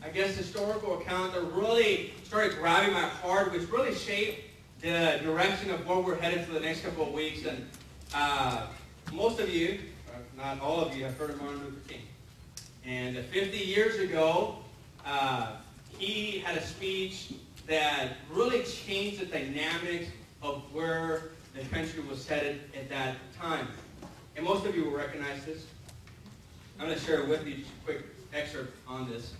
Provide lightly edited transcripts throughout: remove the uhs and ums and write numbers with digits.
I guess, historical account that really started grabbing my heart, which really shaped the direction of where we're headed for the next couple of weeks. And most of you, not all of you, have heard of Martin Luther King. And 50 years ago, he had a speech that really changed the dynamics of where the country was headed at that time. And most of you will recognize this. I'm going to share with you just a quick excerpt on this.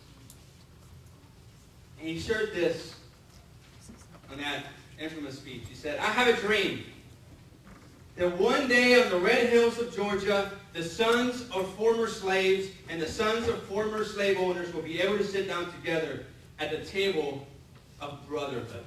And he shared this on that infamous speech. He said, "I have a dream that one day on the red hills of Georgia, the sons of former slaves and the sons of former slave owners will be able to sit down together at the table of brotherhood.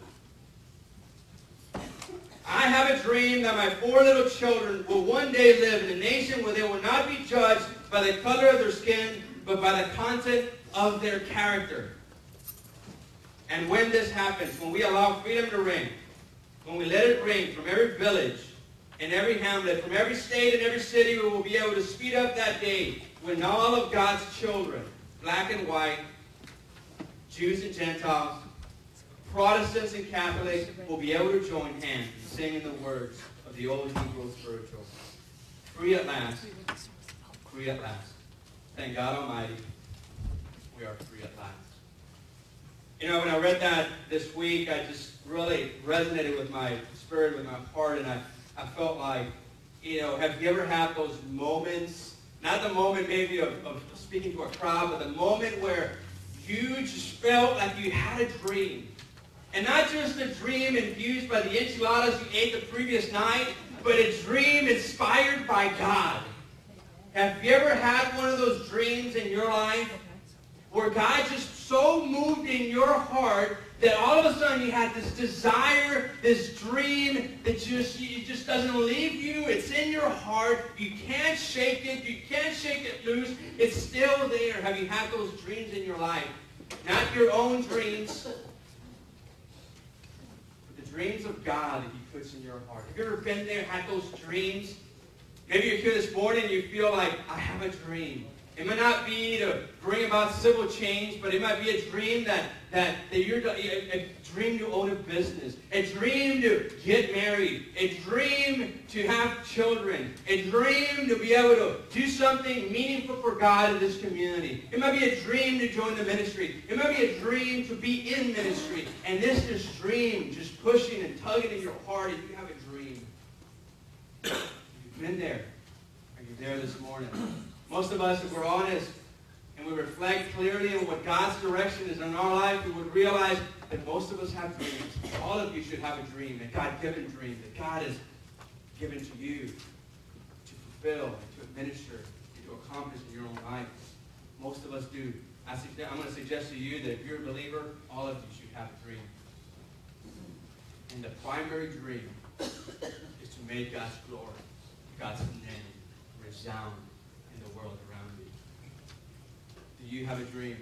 I have a dream that my 4 little children will one day live in a nation where they will not be judged by the color of their skin, but by the content of their character. And when this happens, when we allow freedom to ring, when we let it ring from every village and every hamlet, from every state and every city, we will be able to speed up that day when all of God's children, black and white, Jews and Gentiles, Protestants and Catholics, will be able to join hands and sing in the words of the old Hebrew spiritual. Free at last. Free at last. Thank God Almighty, we are free at last." You know, when I read that this week, I just really resonated with my spirit, with my heart, and I felt like, you know, have you ever had those moments, not the moment maybe of speaking to a crowd, but the moment where you just felt like you had a dream. And not just a dream infused by the enchiladas you ate the previous night, but a dream inspired by God. Have you ever had one of those dreams in your life where God just so moved in your heart that all of a sudden you had this desire, this dream that it just doesn't leave you. It's in your heart. You can't shake it. You can't shake it loose. It's still there. Have you had those dreams in your life? Not your own dreams, but the dreams of God that He puts in your heart. Have you ever been there, had those dreams? Maybe you're here this morning and you feel like, I have a dream. It might not be to bring about civil change, but it might be a dream that you're a dream to own a business, a dream to get married, a dream to have children, a dream to be able to do something meaningful for God in this community. It might be a dream to join the ministry. It might be a dream to be in ministry. And this dream just pushing and tugging in your heart, and you have a dream. You've been there. Are you there this morning? Most of us, if we're honest and we reflect clearly on what God's direction is in our life, we would realize that most of us have dreams. All of you should have a dream, a God-given dream that God has given to you to fulfill, and to administer, and to accomplish in your own life. Most of us do. I'm going to suggest to you that if you're a believer, all of you should have a dream. And the primary dream is to make God's glory, God's name resound in the world around you. Do you have a dream?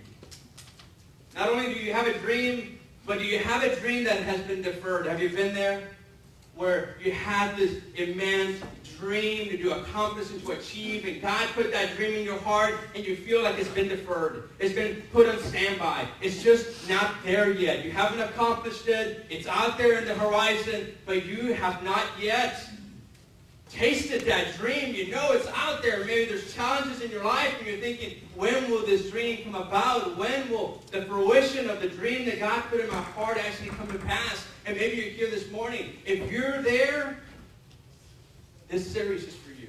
Not only do you have a dream, but do you have a dream that has been deferred? Have you been there? Where you had this immense dream to accomplish and to achieve, and God put that dream in your heart, and you feel like it's been deferred. It's been put on standby. It's just not there yet. You haven't accomplished it. It's out there in the horizon, but you have not yet tasted that dream. You know it's out there. Maybe there's challenges in your life, and you're thinking, when will this dream come about? When will the fruition of the dream that God put in my heart actually come to pass? And maybe you're here this morning. If you're there, this series is for you.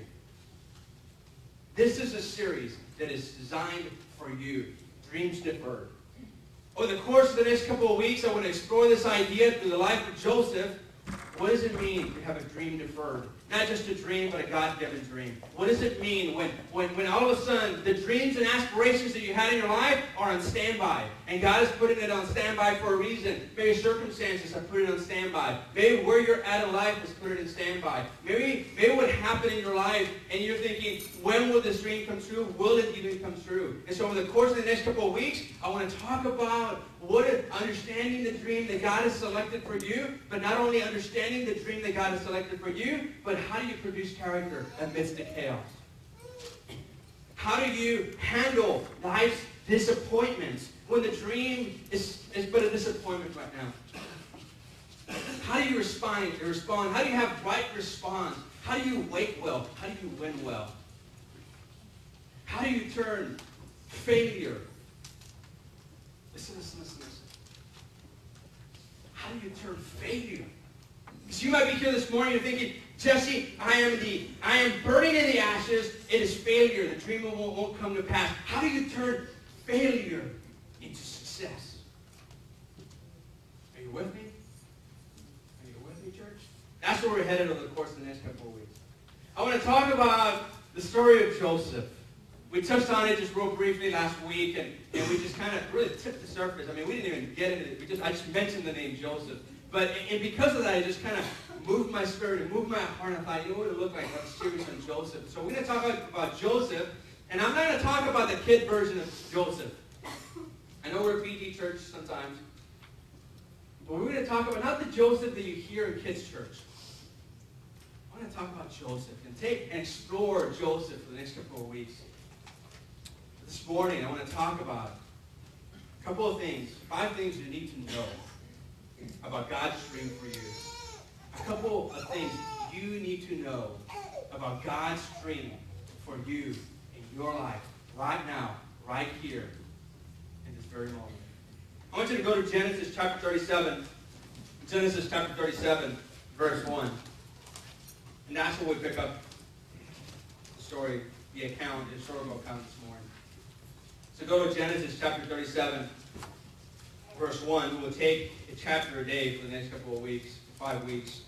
This is a series that is designed for you. Dreams deferred. Over the course of the next couple of weeks, I want to explore this idea through the life of Joseph. What does it mean to have a dream deferred? Not just a dream, but a God-given dream. What does it mean when all of a sudden the dreams and aspirations that you had in your life are on standby? And God is putting it on standby for a reason. Maybe circumstances have put it on standby. Maybe where you're at in life has put it in standby. Maybe what happened in your life, and you're thinking, when will this dream come true? Will it even come true? And so over the course of the next couple of weeks, I want to talk about understanding the dream that God has selected for you, but not only understanding the dream that God has selected for you, but how do you produce character amidst the chaos? How do you handle life's disappointments when the dream is but a disappointment right now? How do you respond? How do you have right response? How do you wait well? How do you win well? How do you turn failure? Listen. How do you turn failure? Because you might be here this morning, you're thinking, Jesse, I am burning in the ashes. It is failure. The dream won't come to pass. How do you turn failure into success? Are you with me? Are you with me, church? That's where we're headed over the course of the next couple of weeks. I want to talk about the story of Joseph. We touched on it just real briefly last week, and we just kind of really tipped the surface. I mean, we didn't even get into it. I just mentioned the name Joseph. But and because of that, it just kind of moved my spirit and moved my heart. And I thought, you know what it looked like? Let's series on Joseph. So we're going to talk about Joseph, and I'm not going to talk about the kid version of Joseph. I know we're a PG church sometimes, but we're going to talk about not the Joseph that you hear in kids' church. I want to talk about Joseph and explore Joseph for the next couple of weeks. This morning, I want to talk about a couple of things, 5 things you need to know about God's dream for you. A couple of things you need to know about God's dream for you in your life, right now, right here, in this very moment. I want you to go to Genesis chapter 37. Genesis chapter 37, verse 1. And that's where we pick up the story, the historical account this morning. So go to Genesis chapter 37, verse 1. We'll take a chapter a day for the next couple of weeks, 5 weeks.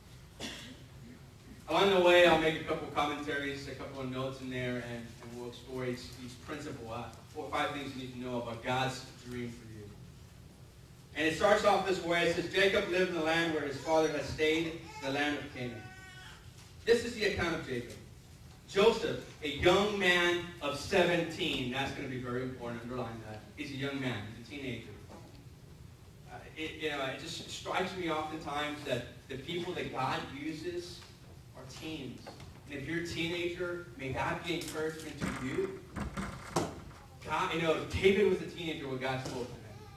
Along the way, I'll make a couple of commentaries, a couple of notes in there, and we'll explore each principle. 4 or 5 things you need to know about God's dream for you. And it starts off this way. It says, Jacob lived in the land where his father had stayed, the land of Canaan. This is the account of Jacob. Joseph, a young man of 17. That's going to be very important. Underline that. He's a young man. He's a teenager. It just strikes me oftentimes that the people that God uses are teens. And if you're a teenager, may that be encouragement to you. God, David was a teenager when God spoke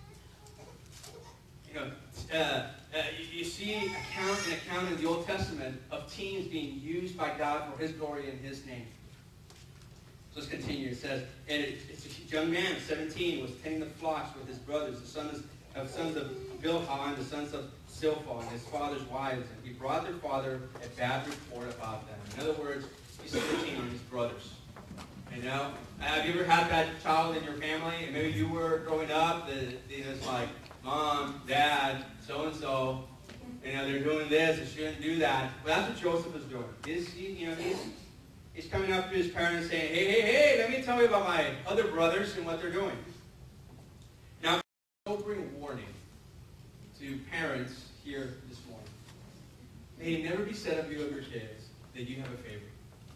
to him. You see an account in the Old Testament of teens being used by God for His glory and His name. So let's continue. It says, and it's a young man, 17, was tending the flocks with his brothers, the sons of Bilhah and the sons of Zilpah, and his father's wives. And he brought their father a bad report about them. In other words, he's switching on his brothers. Have you ever had that child in your family? And maybe you were growing up. It's like, Mom, Dad, so-and-so, they're doing this, they shouldn't do that. Well, that's what Joseph is doing. He's coming up to his parents saying, hey, let me tell you about my other brothers and what they're doing. Now, sobering warning to parents here this morning. May it never be said of you or your kids that you have a favorite.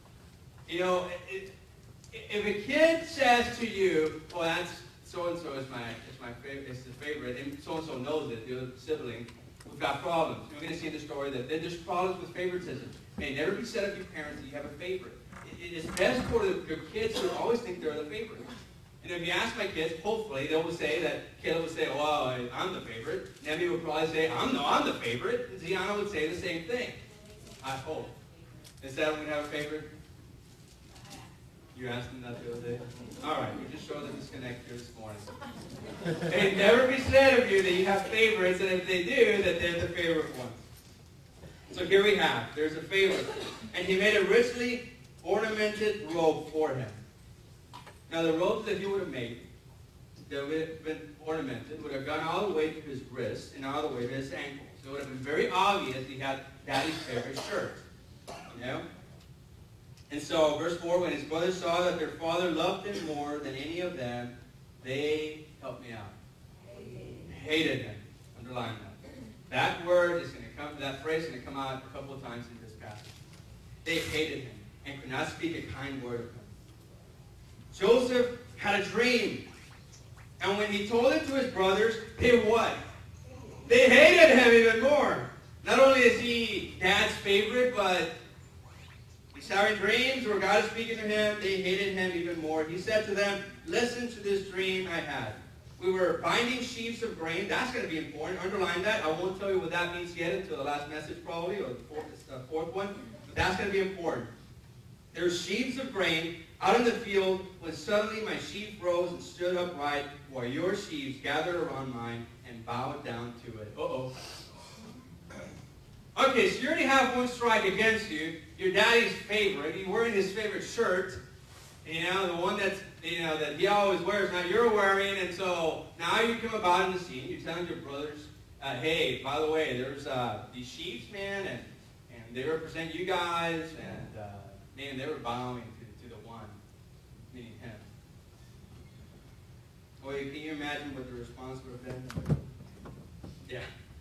If a kid says to you, well, that's so-and-so is my favorite, it's the favorite, and so-and-so knows it, the other sibling, we've got problems. We're going to see in the story that there's problems with favoritism. May never be said of your parents that you have a favorite. It is best for your kids to always think they're the favorite. And if you ask my kids, hopefully, they will say that Caleb would say, well, I'm the favorite. Nebby would probably say, I'm the favorite. And Ziana would say the same thing. I hope. Is that when we have a favorite? You asked them that the other day? All right, we just showed the disconnect here this morning. It never be said of you that you have favorites, and if they do, that they're the favorite ones. So here we have, there's a favorite. And he made a richly ornamented robe for him. Now the robes that he would have made, that would have been ornamented, would have gone all the way to his wrist and all the way to his ankles. So it would have been very obvious he had Daddy's favorite shirt. And so, verse 4, when his brothers saw that their father loved him more than any of them, they, help me out, hated him. Underline that. That word is going to come, that phrase is going to come out a couple of times in this passage. They hated him and could not speak a kind word of him. Joseph had a dream. And when he told it to his brothers, they what? They hated him even more. Not only is he Dad's favorite, but he's having dreams where God is speaking to him. They hated him even more. He said to them, listen to this dream I had. We were binding sheaves of grain. That's going to be important. Underline that. I won't tell you what that means yet until the last message probably, or the fourth one. But that's going to be important. There's sheaves of grain out in the field when suddenly my sheaf rose and stood upright while your sheaves gathered around mine and bowed down to it. Uh-oh. Okay, so you already have one strike against you. Your daddy's favorite. You're wearing his favorite shirt. You know, the one that's, you know, that he always wears. Now you're wearing, and so now you come about in the scene. You're telling your brothers, hey, by the way, there's these sheep, man, and they represent you guys, and man, they were bowing to the one, meaning him. Well, can you imagine what the response would have been? Yeah.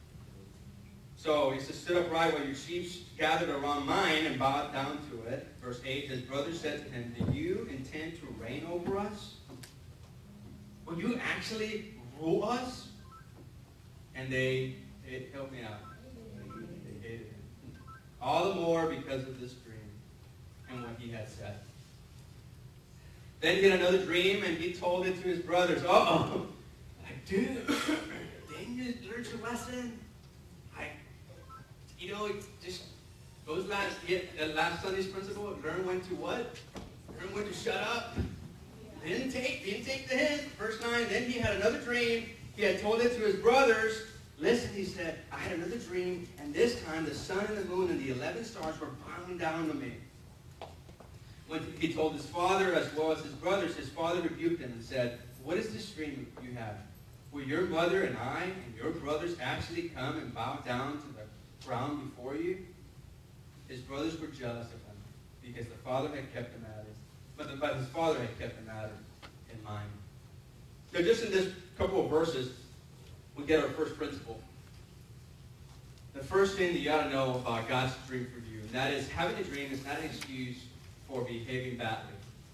So he says, stood upright while your sheep gathered around mine and bowed down to it. Verse 8, his brother said to him, do you intend to reign over us? Will you actually rule us? And they helped me out. They hated him. All the more because of this dream and what he had said. Then he had another dream and he told it to his brothers. Uh-oh. Like, dude, didn't you learn your lesson? You know, just those last Sunday's principle, learn when to what? Learn when to shut up. Didn't take the hint. Verse 9, then he had another dream. He had told it to his brothers. Listen, he said, I had another dream, and this time the sun and the moon and the 11 stars were bowing down to me. When he told his father as well as his brothers, his father rebuked him and said, what is this dream you have? Will your mother and I and your brothers actually come and bow down to the ground before you? His brothers were jealous of him because the father had kept the matter, but his father had kept the matter in mind. So just in this couple of verses, we get our first principle. The first thing that you ought to know about God's dream for you, and that is having a dream is not an excuse for behaving badly.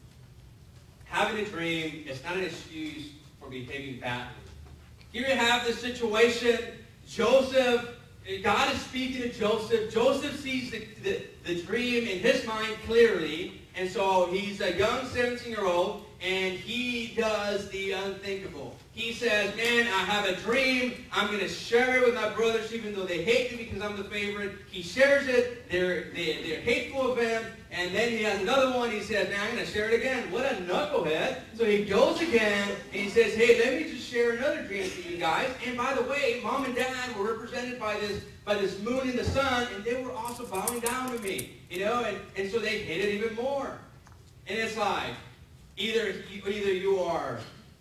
Having a dream is not an excuse for behaving badly. Here you have this situation, Joseph. God is speaking to Joseph. Joseph sees the dream in his mind clearly. And so he's a young 17-year-old, and he does the unthinkable. He says, man, I have a dream. I'm going to share it with my brothers, even though they hate me because I'm the favorite. He shares it. They're hateful of him. And then he has another one. He says, man, I'm going to share it again. What a knucklehead. So he goes again, and he says, hey, let me just share another dream for you guys. And by the way, Mom and Dad were represented by this moon and the sun, and they were also bowing down to me. You know, and so they hated even more. And it's like, either you are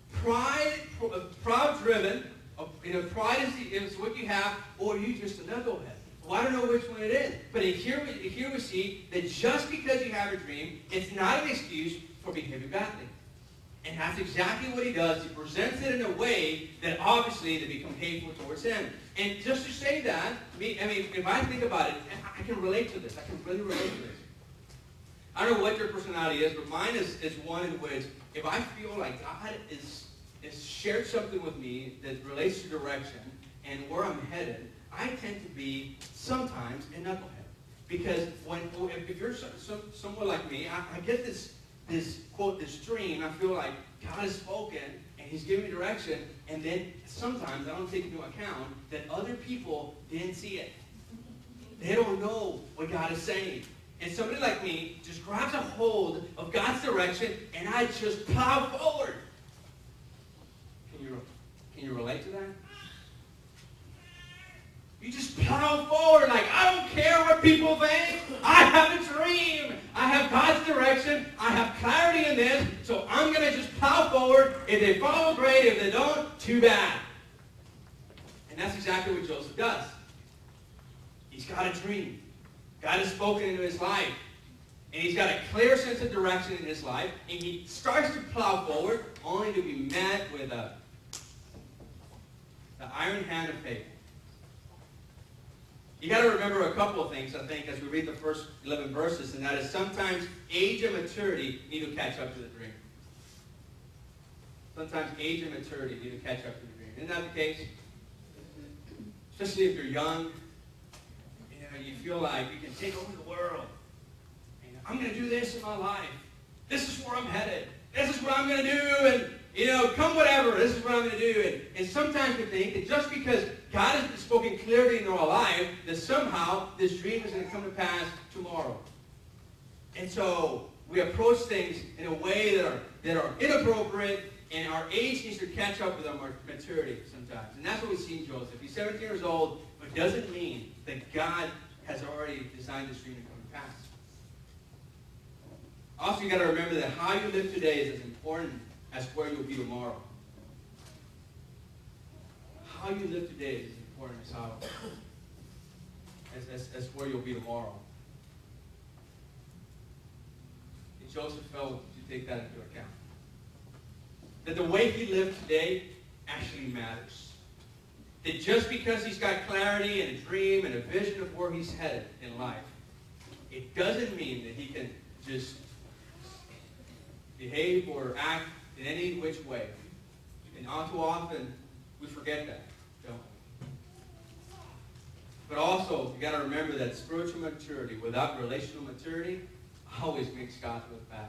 proud-driven, you know, pride is what you have, or you just a knucklehead. Well, I don't know which one it is. But here we see that just because you have a dream, it's not an excuse for behaving badly. And that's exactly what he does. He presents it in a way that obviously they become hateful towards him. And just to say that, I mean, if I think about it, I can relate to this. I can really relate to this. I don't know what your personality is, but mine is one in which if I feel like God is shared something with me that relates to direction and where I'm headed, I tend to be sometimes a knucklehead. Because if you're someone like me, I get this quote, this dream, I feel like God has spoken and he's giving me direction, and then sometimes I don't take into account that other people didn't see it. They don't know what God is saying. And somebody like me just grabs a hold of God's direction, and I just plow forward. Can you relate to that? You just plow forward like, I don't care what people think. I have a dream. I have God's direction. I have clarity in this, so I'm going to just plow forward. If they follow, great. If they don't, too bad. And that's exactly what Joseph does. He's got a dream. God has spoken into his life. And he's got a clear sense of direction in his life. And he starts to plow forward only to be met with the iron hand of fate. You got to remember a couple of things, I think, as we read the first 11 verses, and that is sometimes age and maturity need to catch up to the dream. Sometimes age and maturity need to catch up to the dream. Isn't that the case? Especially if you're young, you feel like you can take over the world. I'm going to do this in my life. This is where I'm headed. This is what I'm going to do. Come whatever, this is what I'm going to do. And sometimes we think that just because God has spoken clearly in our life, that somehow this dream is going to come to pass tomorrow. And so we approach things in a way that are inappropriate, and our age needs to catch up with our maturity sometimes. And that's what we see in Joseph. He's 17 years old, but it doesn't mean that God has already designed this dream to come to pass. Also, you got to remember that how you live today is as important as where you'll be tomorrow. How you live today is as important as where you'll be tomorrow. And Joseph failed to take that into account. That the way he lived today actually matters. That just because he's got clarity and a dream and a vision of where he's headed in life, it doesn't mean that he can just behave or act in any which way. And all too often, we forget that, don't we? But also, you got to remember that spiritual maturity without relational maturity always makes God look bad.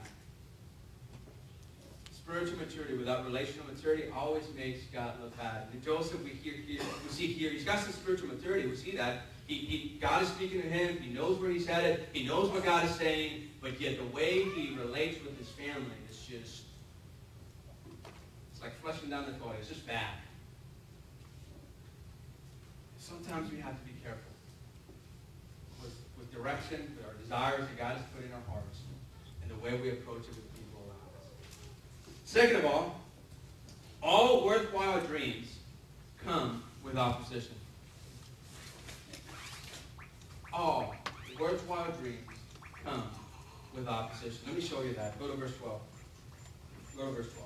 Spiritual maturity without relational maturity always makes God look bad. And Joseph, we see here, he's got some spiritual maturity. We see that. God is speaking to him. He knows where he's headed. He knows what God is saying. But yet the way he relates with his family is just, it's like flushing down the toilet. It's just bad. Sometimes we have to be careful with direction, with our desires that God has put in our hearts, and the way we approach it with people around us. Second of all worthwhile dreams come with opposition. All worthwhile dreams come with opposition. Let me show you that. Go to verse 12. Go to verse 12.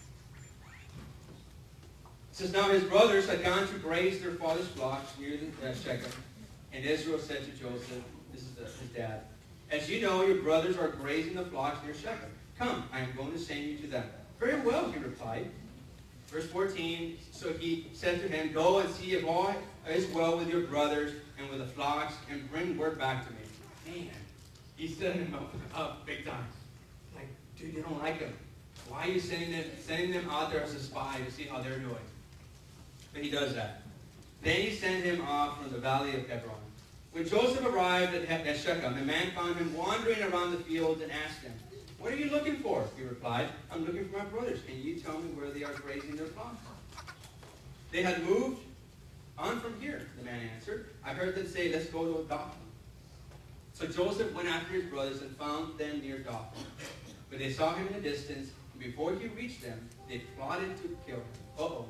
It says, now his brothers had gone to graze their father's flocks near Shechem. And Israel said to Joseph, this is his dad, as you know, your brothers are grazing the flocks near Shechem. Come, I am going to send you to them. Very well, he replied. Verse 14, so he said to him, go and see if all is well with your brothers and with the flocks, and bring word back to me. Man, he's setting them up big time. Like, dude, you don't like them. Why are you sending them out there as a spy to see how they're doing? But he does that. Then he sent him off from the valley of Hebron. When Joseph arrived at Shechem, a man found him wandering around the fields and asked him, what are you looking for? He replied, I'm looking for my brothers. Can you tell me where they are grazing their flocks? They had moved on from here, the man answered. I heard them say, let's go to Dothan. So Joseph went after his brothers and found them near Dothan. But they saw him in the distance, and before he reached them, they plotted to kill him. Uh-oh.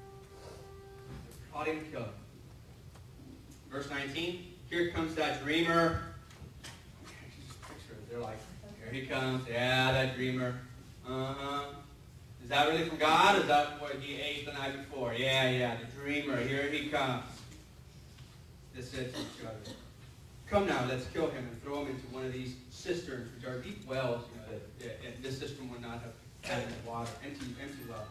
They're plotting to kill him. Verse 19, here comes that dreamer. Just picture it. They're like, here he comes. Yeah, that dreamer. Uh-huh. Is that really from God? Or is that what he ate the night before? Yeah, the dreamer. Here he comes. They said to each other, come now, let's kill him and throw him into one of these cisterns, which are deep wells, that this cistern would not have had any water, empty well.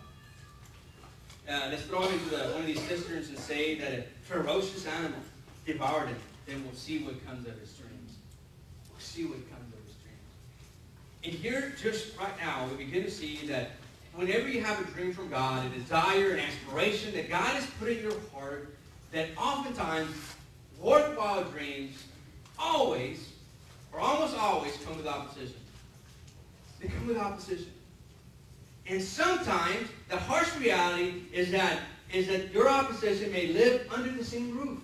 Let's throw him into one of these cisterns and say that a ferocious animal devoured him. Then we'll see what comes of his dreams. We'll see what comes of his dreams. And here, just right now, we begin to see that whenever you have a dream from God, a desire, an aspiration that God has put in your heart, that oftentimes worthwhile dreams always, or almost always, come with opposition. They come with opposition. And sometimes the harsh reality is that your opposition may live under the same roof.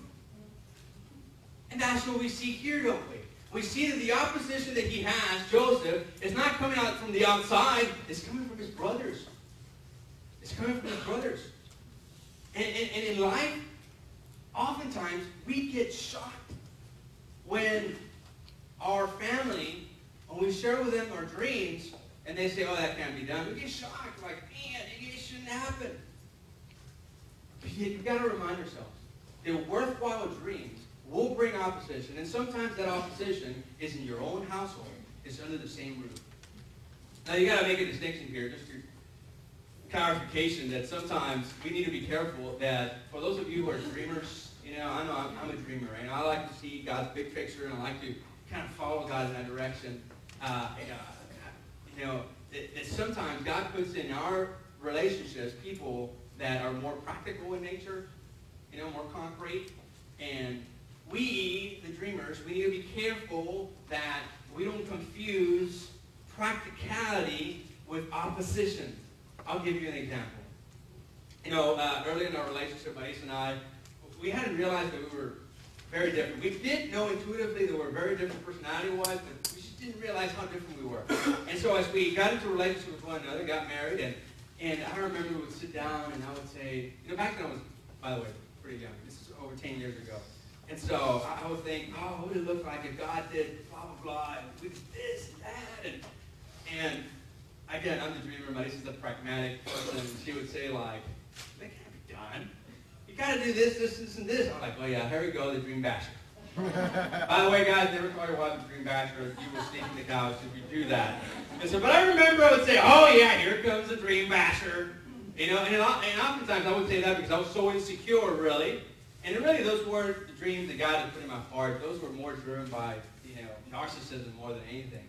And that's what we see here, don't we? We see that the opposition that he has, Joseph, is not coming out from the outside. It's coming from his brothers. It's coming from his brothers. And in life, oftentimes, we get shocked when our family, when we share with them our dreams, and they say, oh, that can't be done. We get shocked, like, man, it shouldn't happen. But you've got to remind ourselves that worthwhile dreams will bring opposition, and sometimes that opposition is in your own household. It's under the same roof. Now, you got to make a distinction here, just for clarification, that sometimes we need to be careful that for those of you who are dreamers, I know I'm a dreamer, and I like to see God's big picture, and I like to kind of follow God in that direction. That sometimes God puts in our relationships, people that are more practical in nature, more concrete. And we, the dreamers, we need to be careful that we don't confuse practicality with opposition. I'll give you an example. Early in our relationship, Marisa and I, we hadn't realized that we were very different. We did know intuitively that we were very different personality-wise, but we just didn't realize how different we were. And so as we got into a relationship with one another, got married, and I remember we would sit down and I would say, back then I was, by the way, pretty young. This is over 10 years ago. And so I would think, what would it look like if God did blah, blah, blah, and we did this and that. And again, I'm the dreamer. Marisa's the pragmatic person. And she would say, like, that can't be done. You got to do this, this, this, and this. I'm like, oh, yeah, here we go, the dream basher. By the way, guys, never call your wife a dream basher. You will sneak in the couch if you do that. And so, but I remember I would say, oh, yeah, here comes the dream basher. And oftentimes I would say that because I was so insecure, really. And really, those weren't the dreams that God had put in my heart. Those were more driven by, narcissism more than anything.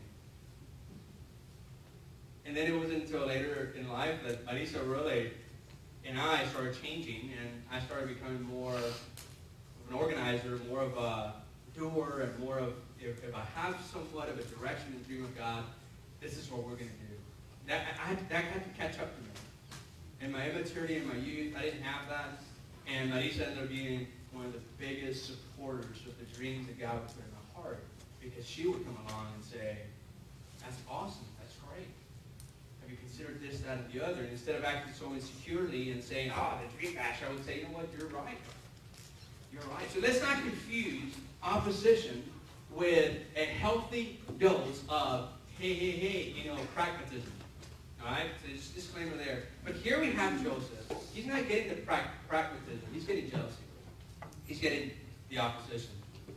And then it wasn't until later in life that Marisa really and I started changing, and I started becoming more of an organizer, more of a doer, and more of, if I have somewhat of a direction and dream of God, this is what we're going to do. That had to catch up to me. In my immaturity in my youth, I didn't have that. And Marisa ended up being one of the biggest supporters of the dreams that God would put in my heart, because she would come along and say, that's awesome, that's great. Have you considered this, that, and the other? And instead of acting so insecurely and saying, the dream bash, I would say, you know what, you're right. You're right. So let's not confuse opposition with a healthy dose of, hey, pragmatism. All right? So just disclaimer there. But here we have Joseph. He's not getting the pragmatism. He's getting jealousy. He's getting the opposition.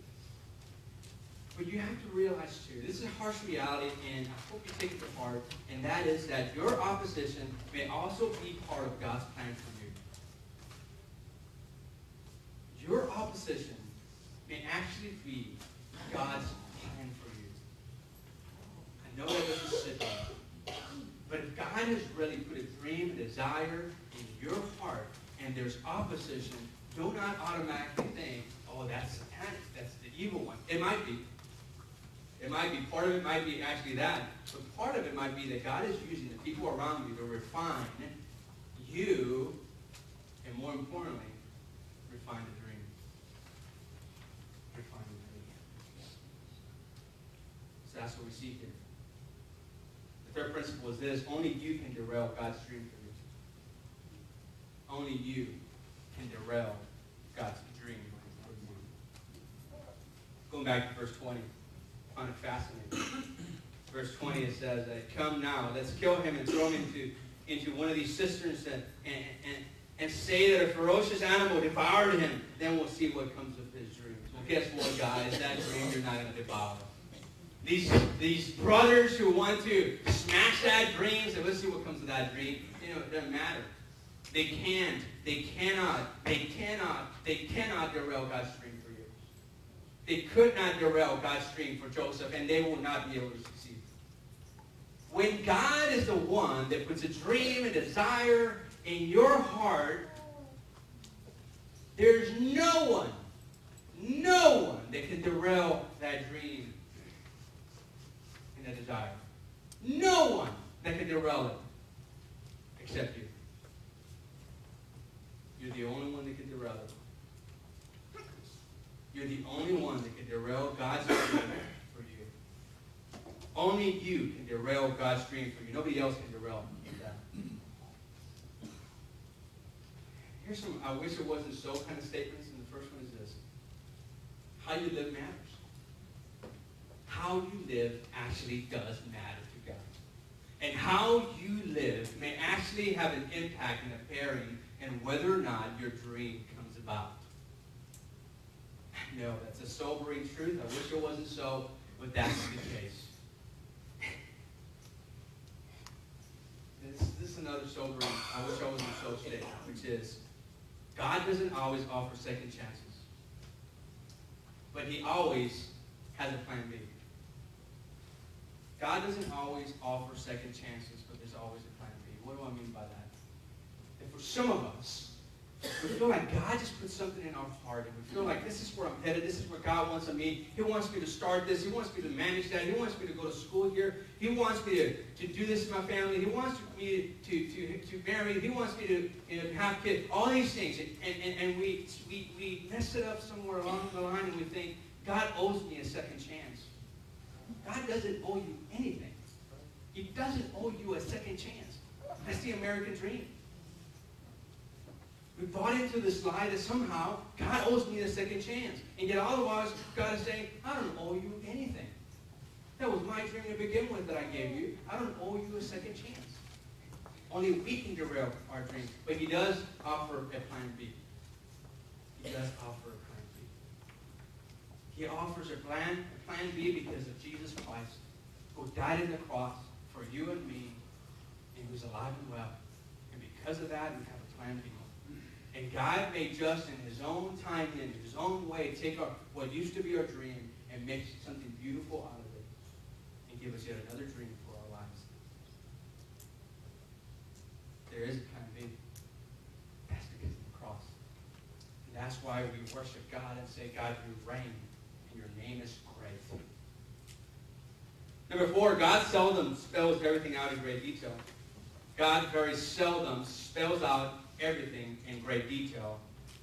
But you have to realize, too, this is a harsh reality, and I hope you take it to heart, and that is that your opposition may also be part of God's plan for you. Your opposition may actually be God's plan for you. I know that doesn't sit there. But if God has really put a dream, a desire in your heart, and there's opposition, do not automatically think, that's satanic, that's the evil one. It might be. It might be. Part of it might be actually that. But part of it might be that God is using the people around you to refine you, and more importantly, refine the dream. Refine the dream. So that's what we see here. The third principle is this: only you can derail God's dream for you. Only you can derail God's dream for you. Going back to verse 20, I find it fascinating. Verse 20, it says, come now, let's kill him and throw him into one of these cisterns and say that a ferocious animal devoured him. Then we'll see what comes of his dreams. Well, guess what, guys? That dream you're not going to devour. These brothers who want to smash that dream, say, let's see what comes of that dream. It doesn't matter. They cannot derail God's dream for you. They could not derail God's dream for Joseph, and they will not be able to succeed. When God is the one that puts a dream and desire in your heart, there's no one that can derail that dream and that desire. No one that can derail it except you. You're the only one that can derail it. You're the only one that can derail God's dream for you. Only you can derail God's dream for you. Nobody else can derail that. Here's some I wish it wasn't so kind of statements, and the first one is this. How you live matters. How you live actually does matter to God. And how you live may actually have an impact and a bearing in whether or not your dream comes about. No, that's a sobering truth. I wish it wasn't so, but that's the case. This is another sobering, I wish I wasn't so statement, which is, God doesn't always offer second chances. But he always has a plan B. God doesn't always offer second chances, but there's always a plan B. What do I mean by that? And for some of us, we feel like God just put something in our heart, and we feel like this is where I'm headed. This is where God wants of me. He wants me to start this. He wants me to manage that. He wants me to go to school here. He wants me to do this in my family. He wants me to marry. He wants me to have kids. All these things. And we mess it up somewhere along the line, and we think, God owes me a second chance. God doesn't owe you anything. He doesn't owe you a second chance. That's the American dream. We bought into this lie that somehow God owes me a second chance. And yet all the while, God is saying, I don't owe you anything. That was my dream to begin with that I gave you. I don't owe you a second chance. Only we can derail our dream. But he does offer a plan B. He does offer a plan B. He offers a plan B because of Jesus Christ, who died on the cross for you and me, and who's alive and well. And because of that, we have a plan B. And God may just, in his own time, in his own way, take what used to be our dream and make something beautiful out of it and give us yet another dream for our lives. There is a plan B. That's because of the cross. And that's why we worship God and say, God, you reign, and your name is great. Number 4, God seldom spells everything out in great detail. God very seldom spells out everything in great detail.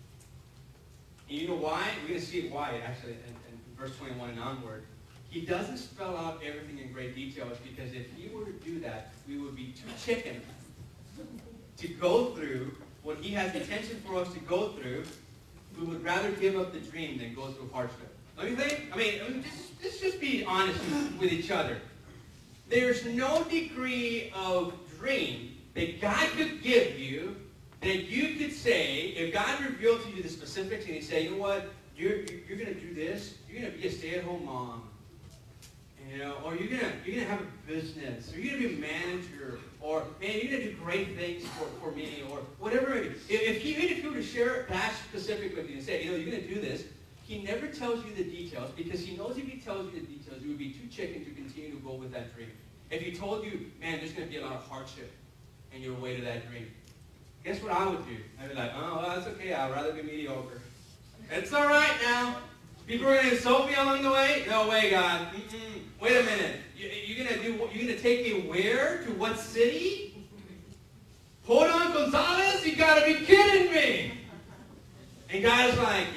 And you know why? We're going to see why, actually, in verse 21 and onward. He doesn't spell out everything in great detail because if he were to do that, we would be too chicken to go through what he has intention for us to go through. We would rather give up the dream than go through hardship. Don't you think? I mean, let's just be honest with each other. There's no degree of dream that God could give you that you could say, if God revealed to you the specifics and he said, you know what, you're going to do this, you're going to be a stay-at-home mom, you know, or you're going to have a business, or you're going to be a manager, or, man, you're going to do great things for me, or whatever. Even if he were to share that specific with you and say, you know, you're going to do this, he never tells you the details because he knows if he tells you the details, you would be too chicken to continue to go with that dream. If he told you, man, there's going to be a lot of hardship in your way to that dream, guess what I would do? I'd be like, oh, well, that's okay. I'd rather be mediocre. It's all right now. People are going to insult me along the way? No way, God. Wait a minute. You're going to take me where? To what city? Hold on, Gonzalez? You got to be kidding me. And God's like,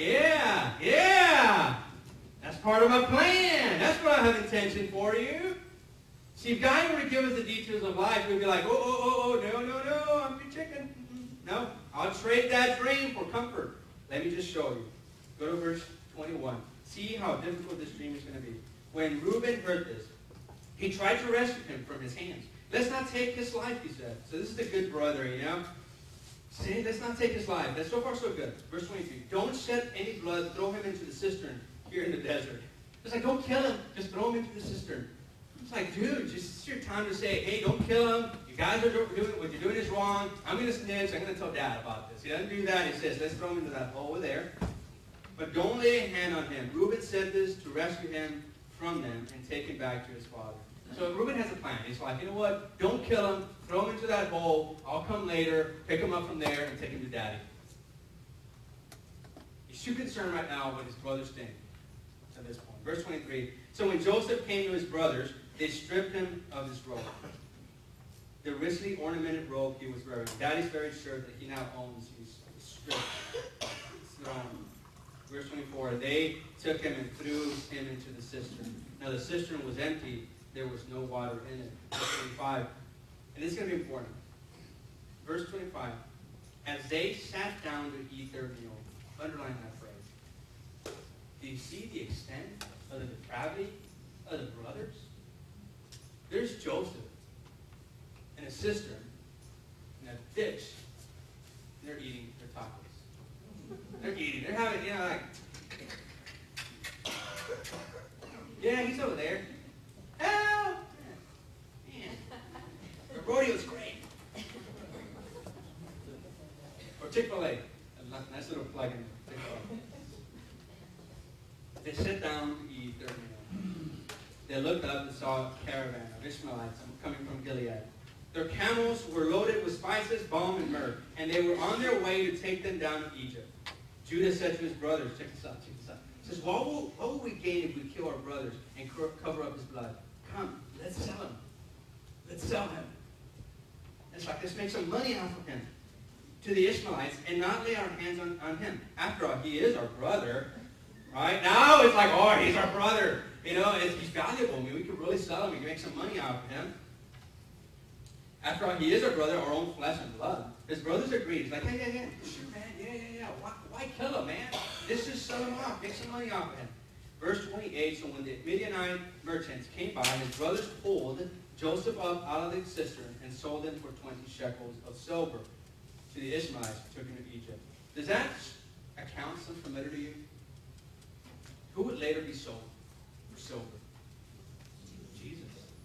yeah. That's part of my plan. That's what I have intention for you. See, if God were to give us the details of life, we'd be like, no, I'm too chicken. No, I'll trade that dream for comfort. Let me just show you. Go to verse 21. See how difficult this dream is going to be. When Reuben heard this, he tried to rescue him from his hands. Let's not take his life, he said. So this is the good brother, you know. See, let's not take his life. That's so far so good. Verse 23. Don't shed any blood. Throw him into the cistern here in the desert. It's like, don't kill him. Just throw him into the cistern. It's like, dude, just your time to say, hey, don't kill him. You guys are doing what you're doing is wrong. I'm going to snitch. I'm going to tell Dad about this. He doesn't do that. He says, let's throw him into that hole over there. But don't lay a hand on him. Reuben said this to rescue him from them and take him back to his father. So Reuben has a plan. He's like, you know what? Don't kill him. Throw him into that hole. I'll come later, pick him up from there, and take him to Daddy. He's too concerned right now what his brothers think at this point. Verse 23. So when Joseph came to his brothers, they stripped him of his robe. The richly ornamented robe he was wearing. Daddy's very sure that he now owns. He's stripped. It's thrown. Verse 24. They took him and threw him into the cistern. Now the cistern was empty. There was no water in it. Verse 25. And this is going to be important. Verse 25. As they sat down to eat their meal. Underline that phrase. Do you see the extent of the depravity of the brothers? There's Joseph in a cistern, in a ditch. They're eating their tacos. They're eating. They're having, you know, like, yeah, he's over there. Help! Man, the rodeo's great. Or Chick-fil-A. A nice little plug in Chick-fil-A. They sit down to eat their meal. They looked up and saw a caravan of Ishmaelites coming from Gilead. Their camels were loaded with spices, balm, and myrrh, and they were on their way to take them down to Egypt. Judah said to his brothers, check this out. He says, what will we gain if we kill our brothers and cover up his blood? Come, let's sell him. Let's sell him. It's like, let's make some money off of him to the Ishmaelites and not lay our hands on him. After all, he is our brother. Right? Now it's like, oh, he's our brother. You know, he's valuable. I mean, we could really sell him. We can make some money off of him. After all, he is our brother, our own flesh and blood. His brothers agreed. He's like, yeah, sure, man, yeah. Why kill him, man? Let's just sell him off. Make some money off of him. Verse 28, so when the Midianite merchants came by, his brothers pulled Joseph up out of the cistern and sold him for 20 shekels of silver to the Ishmaelites who took him to Egypt. Does that account sound familiar to you? Who would later be sold for silver? Jesus.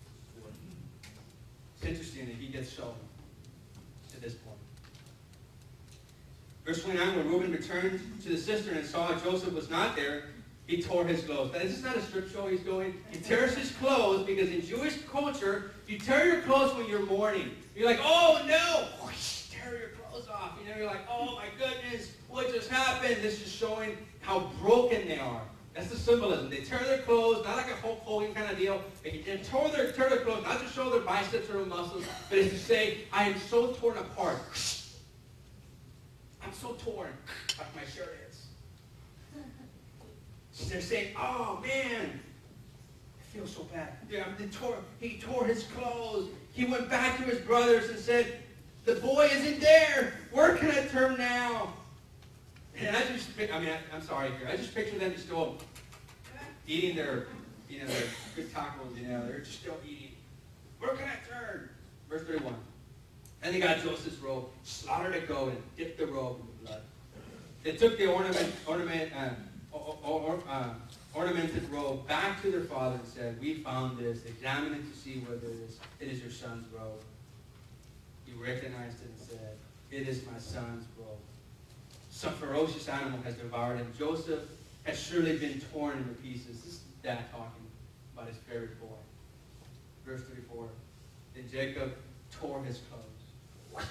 It's interesting that he gets sold at this point. Verse 29, when Reuben returned to the cistern and saw Joseph was not there, he tore his clothes. Now, this is not a strip show he's going. He tears his clothes because in Jewish culture, you tear your clothes when you're mourning. You're like, oh no! Whoosh, tear your clothes off. You know, you're like, oh my goodness, what just happened? This is showing how broken they are. That's the symbolism. They tear their clothes, not like a Hulk Hogan kind of deal. They tear their clothes, not to show their biceps or their muscles, but it's to say, I am so torn apart. I'm so torn, like my shirt is. They're saying, oh man, I feel so bad. Yeah, he tore his clothes. He went back to his brothers and said, the boy isn't there. Where can I turn now? And I'm sorry here. I just picture them still eating their good tacos, they're just still eating. Where can I turn? Verse 31. And they got Joseph's robe, slaughtered a goat, and dipped the robe in the blood. They took the ornamented robe back to their father and said, we found this. Examine it to see whether it is your son's robe. He recognized it and said, it is my son's robe. Some ferocious animal has devoured him. Joseph has surely been torn into pieces. This is dad talking about his favorite boy. Verse 34. Then Jacob tore his clothes,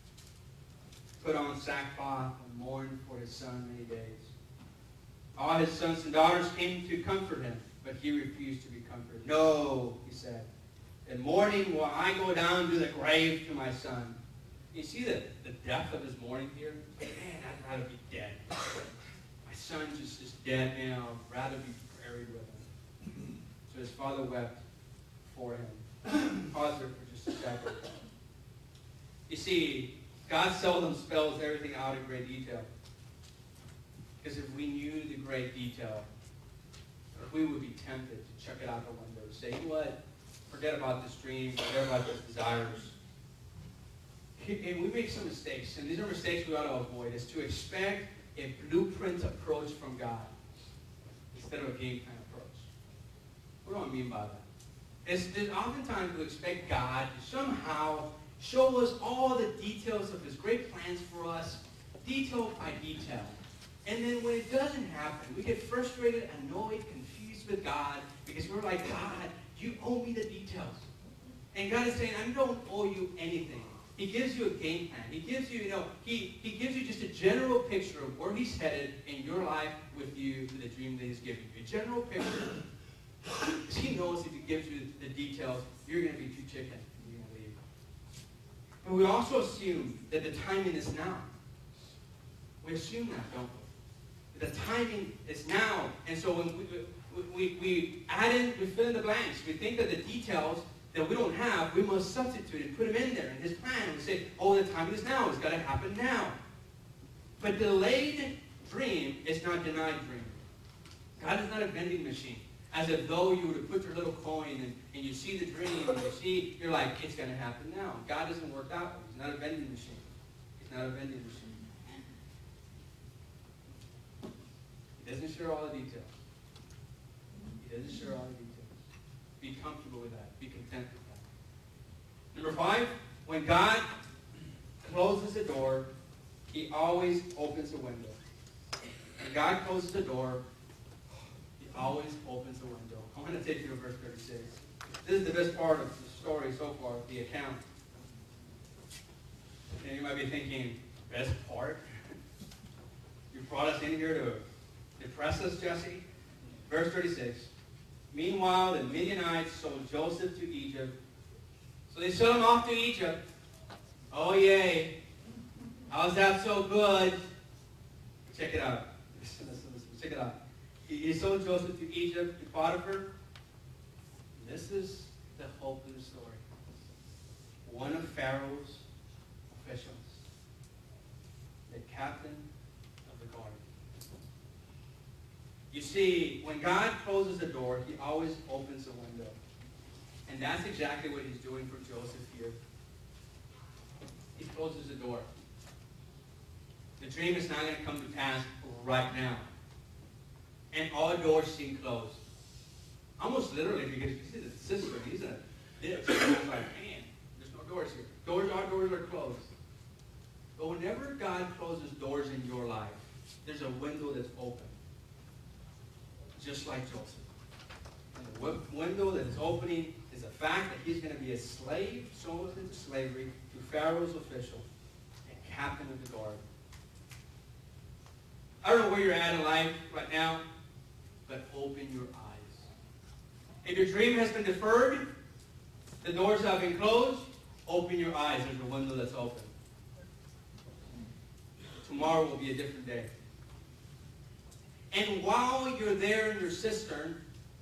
put on sackcloth, and mourned for his son many days. All his sons and daughters came to comfort him, but he refused to be comforted. No, he said. In mourning will I go down to the grave to my son. You see the depth of his mourning here? Man, I'd rather be dead. My son just is dead now. I'd rather be buried with him. So his father wept for him. Pause there for just a second. You see, God seldom spells everything out in great detail. Because if we knew the great detail, we would be tempted to chuck it out the window. Say, you know what? Forget about this dream. Forget about those desires. And we make some mistakes, and these are mistakes we ought to avoid, is to expect a blueprint approach from God instead of a game plan approach. What do I mean by that? It's oftentimes we expect God to somehow show us all the details of his great plans for us, detail by detail. And then when it doesn't happen, we get frustrated, annoyed, confused with God, because we're like, God, you owe me the details. And God is saying, I don't owe you anything. He gives you a game plan. He gives you, he gives you just a general picture of where he's headed in your life with you, with the dream that he's giving you. A general picture. Because he knows if he gives you the details, you're going to be too chicken and you're going to leave. But we also assume that the timing is now. We assume that, don't we? The timing is now. And so when we add in, we fill in the blanks. We think that the details that we don't have, we must substitute and put them in there in his plan. We say, oh, the timing is now. It's got to happen now. But delayed dream is not denied dream. God is not a vending machine. As if though you were to put your little coin and you see the dream and you're like, it's going to happen now. God doesn't work that way. He's not a vending machine. He's not a vending machine. He doesn't share all the details. He doesn't share all the details. Be comfortable with that. Be content with that. Number 5, when God closes a door, he always opens a window. When God closes a door, he always opens a window. I want to take you to verse 36. This is the best part of the story so far, the account. And you might be thinking, best part? You brought us in here to depress us, Jesse? Verse 36. Meanwhile, the Midianites sold Joseph to Egypt. So they sold him off to Egypt. Oh, yay. How's that so good? Check it out. Listen. Check it out. He sold Joseph to Egypt, to Potiphar. This is the hope of the story. One of Pharaoh's officials. The captain of the guard. You see, when God closes a door, he always opens a window. And that's exactly what he's doing for Joseph here. He closes the door. The dream is not going to come to pass right now. And all doors seem closed. Almost literally, because you see the sister, he's a this. It's like, man, there's no doors here. Our doors are closed. But whenever God closes doors in your life, there's a window that's open. Just like Joseph. And the window that is opening is the fact that he's going to be a slave, sold into slavery, to Pharaoh's official and captain of the guard. I don't know where you're at in life right now, but open your eyes. If your dream has been deferred, the doors have been closed, open your eyes. There's a window that's open. Tomorrow will be a different day. And while you're there in your cistern,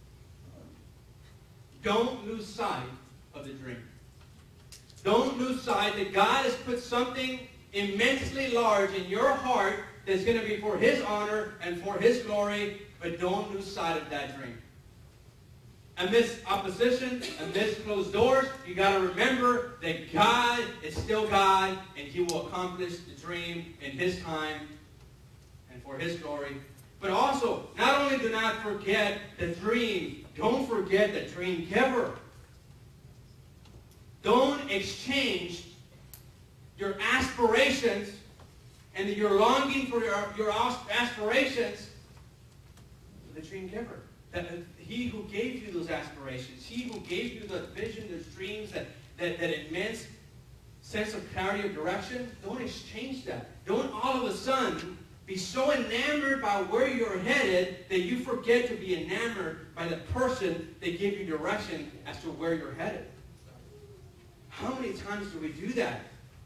don't lose sight of the dream. Don't lose sight that God has put something immensely large in your heart that's going to be for his honor and for his glory, but don't lose sight of that dream. Amidst opposition, amidst closed doors, you got to remember that God is still God, and he will accomplish the dream in his time and for his glory. But also, not only do not forget the dream, don't forget the dream giver. Don't exchange your aspirations and your longing for your aspirations for the dream giver. That he who gave you those aspirations, he who gave you the vision, those dreams, that immense sense of clarity of direction, don't exchange that. Don't all of a sudden be so enamored by where you're headed that you forget to be enamored by the person that gave you direction as to where you're headed. How many times do we do that?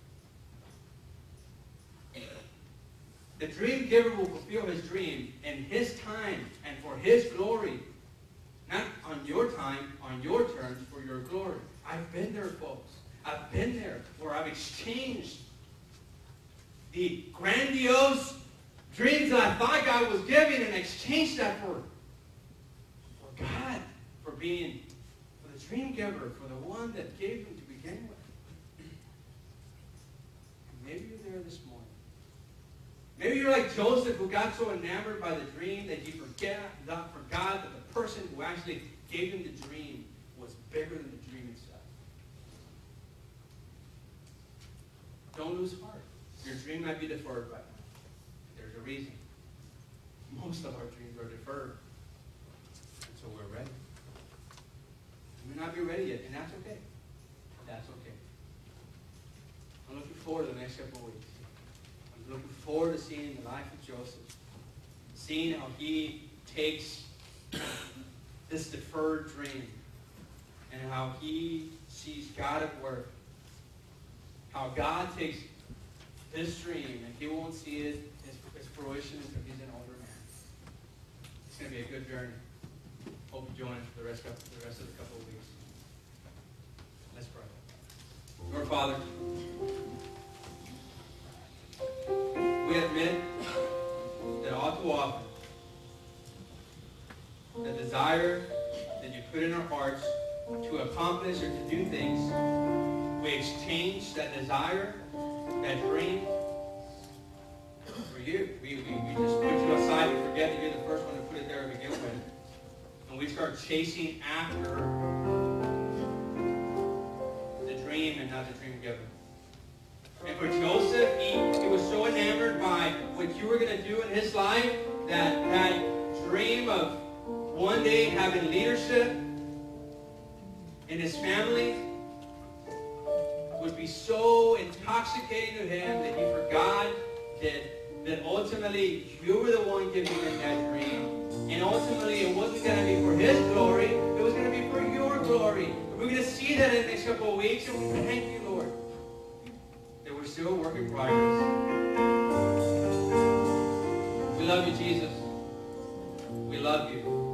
The dream giver will fulfill his dream in his time and for his glory. Not on your time, on your terms, for your glory. I've been there, folks. I've been there where I've exchanged the grandiose dreams that I thought God was giving and exchanged that for God, for the dream giver, for the one that gave him to begin with. Maybe you're there this morning. Maybe you're like Joseph, who got so enamored by the dream that he forgot that the person who actually gave him the dream was bigger than the dream itself. Don't lose heart. Your dream might be deferred right now. There's a reason. Most of our dreams are deferred until we're ready. We may not be ready yet, and that's okay. That's okay. I'm looking forward to the next couple of weeks. I'm looking forward to seeing the life of Joseph. Seeing how he takes this deferred dream and how he sees God at work. How God takes this dream and he won't see it as fruition until he's an older man. It's going to be a good journey. Hope you join us for the rest of the couple of weeks. Let's pray. Lord Father, we admit that all too often the desire that you put in our hearts to accomplish or to do things, we exchange that desire, that dream, for you. We just put you aside and forget that you're the first one to put it there to begin with. And we start chasing after the dream and not the dream giver. And for Joseph, he was so enamored by what you were going to do in his life, that dream of one day having leadership in his family would be so intoxicating to him that he forgot that ultimately you were the one giving him that dream. And ultimately it wasn't going to be for his glory, it was going to be for your glory. We're going to see that in the next couple of weeks, and we thank you, Lord, that we're still a work in progress. We love you, Jesus. We love you.